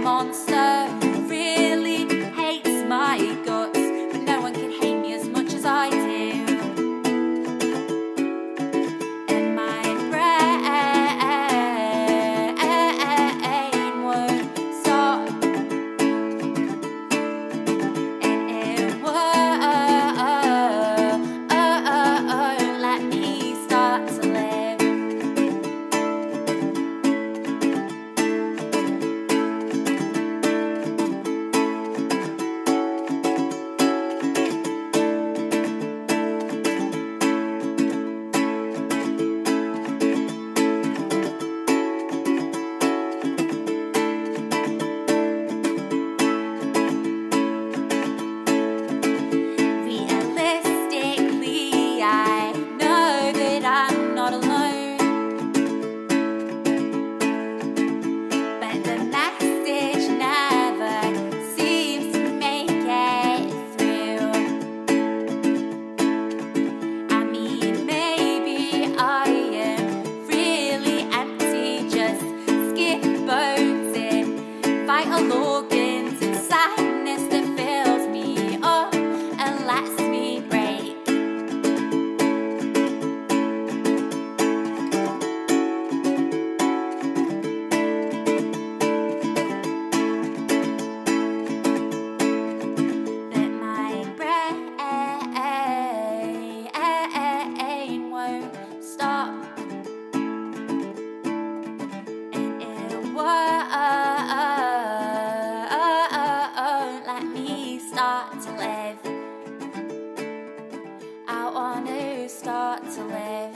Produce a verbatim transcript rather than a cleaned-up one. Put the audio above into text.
monster who really hates my guts, but no one can hate me as much as I do. And my brain won't stop, and it won't let me start to live. Realistically, I know that I'm not alone, but the message never seems to make it through. I mean, maybe I am really empty, just skin, bones, and vital organs and sadness that fills me up and lets me break. But my brain won't stop, and it won't let me start to live. I want to start to live.